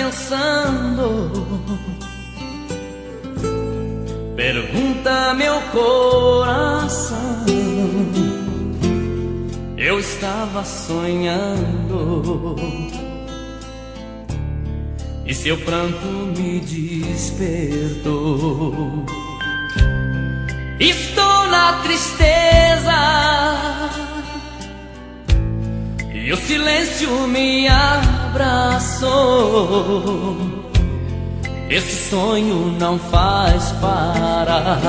pensando? Pergunta meu coração. Eu estava sonhando e seu pranto me despertou. Estou na tristeza e o silêncio me abraçou. Esse sonho não faz parar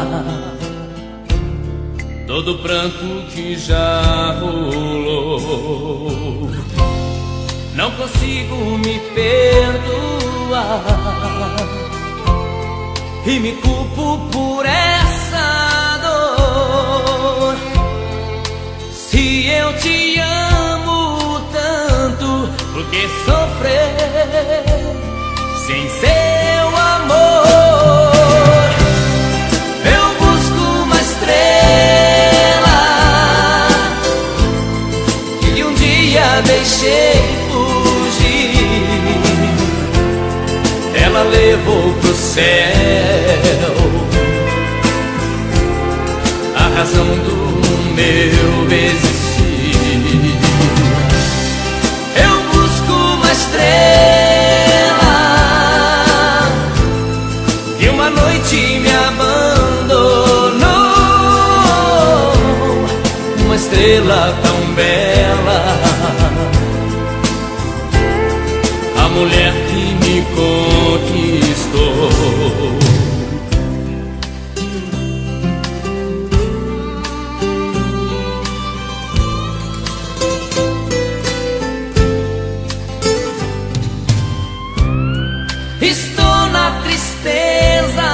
todo o pranto que já rolou. Não consigo me perdoar e me culpo por essa dor. Se eu te amo tanto, por que sofrer sem seu amor? Eu busco uma estrela que um dia deixei fugir. Ela levou pro céu a razão do meu existir. Eu busco uma estrela que uma noite me abandonou. Uma estrela tão bela, a mulher que me conquistou. Estou na tristeza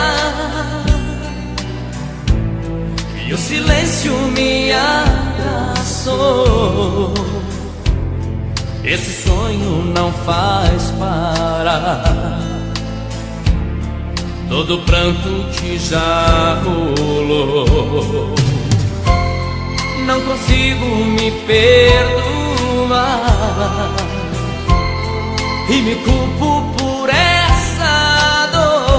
e o silêncio me abraçou. Esse sonho não faz parar todo o pranto que já rolou. Não consigo me perdoar e me culpo por essa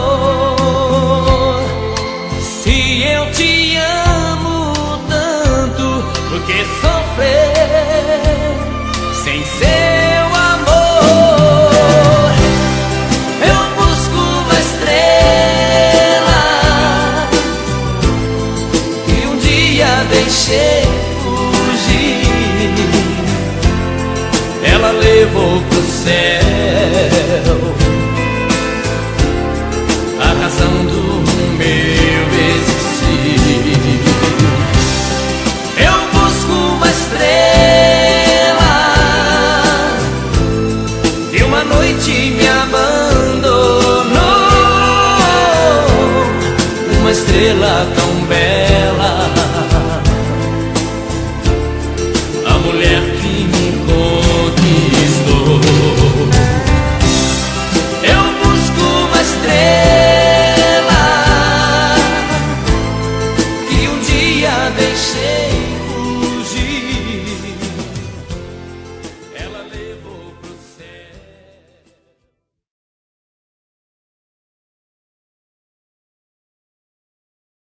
dor. Se eu te amo tanto, por que sofrer sem seu amor? Eu busco uma estrela que um dia deixei fugir. Ela levou pro céu a razão do meu existir. Eu busco uma estrela que uma noite me abandonou. Uma estrela tão bela,